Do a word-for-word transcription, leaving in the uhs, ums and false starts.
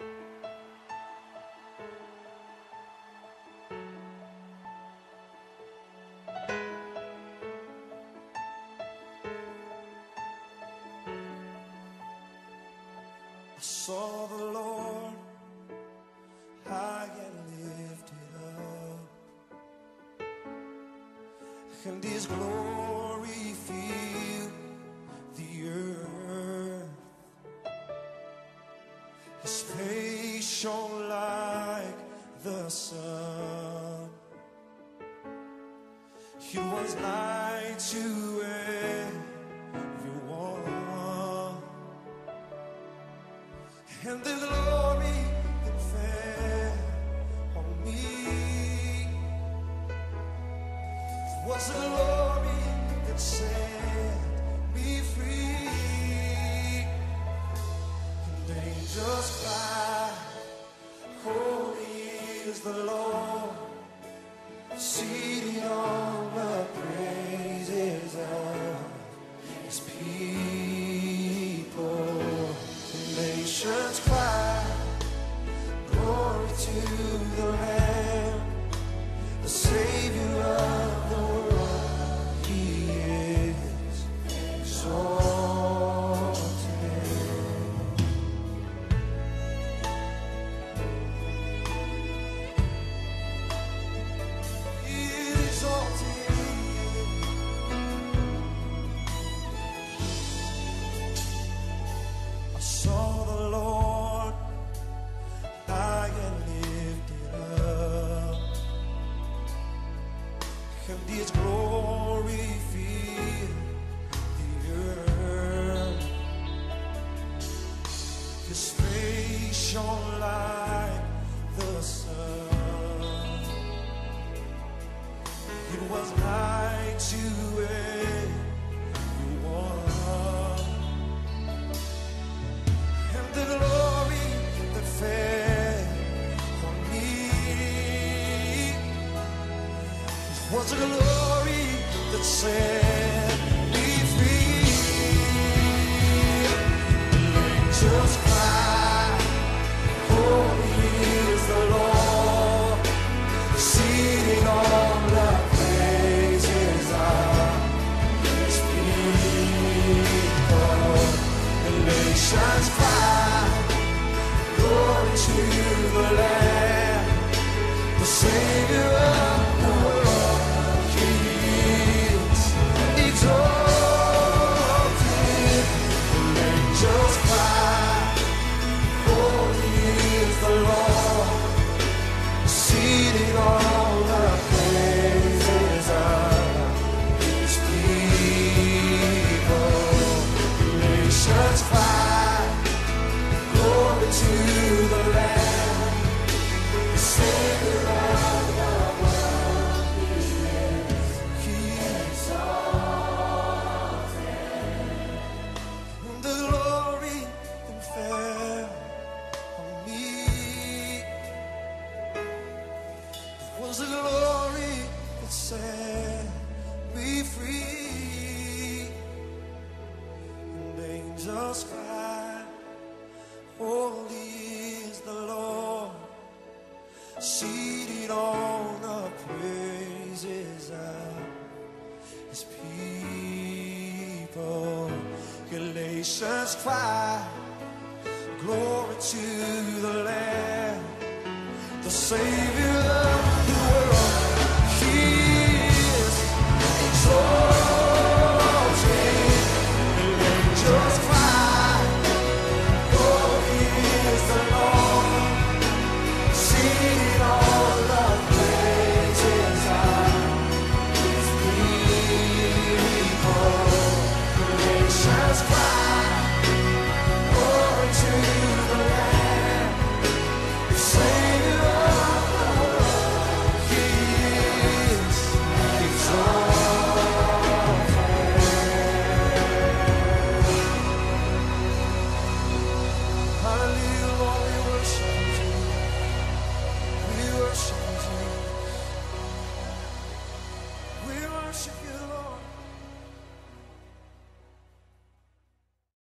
I saw the Lord high and lifted up, and His glory filled the earth. His face shone like the sun. He was light to everyone, and the glory that fell on me was the glory that set me free. And angels cry, holy is the Lord, seated on the praises of His people. The nations cry, glory to the Lamb, the Savior of the world. He is exalted. He is exalted. I saw the Lord high and lifted up, and His glory filled the earth. His face shone like the sun. It was light to everyone, and the glory that fell on me was the glory that set me free. The angels cry, holy is the Lord, seated on the praises of His people. The nations cry, glory to the Lamb, the Savior of the world. He is exalted. The angels cry, holy is the Lord, seated on the praises of His people. Nations cry, glory to the Lamb, the Savior of the world. He is exalted. And the glory that fell on me was the glory that set me free. And angels cry, holy is the Lord, seated on the praises of His people. Galatians cry, glory to the Lamb, the Savior of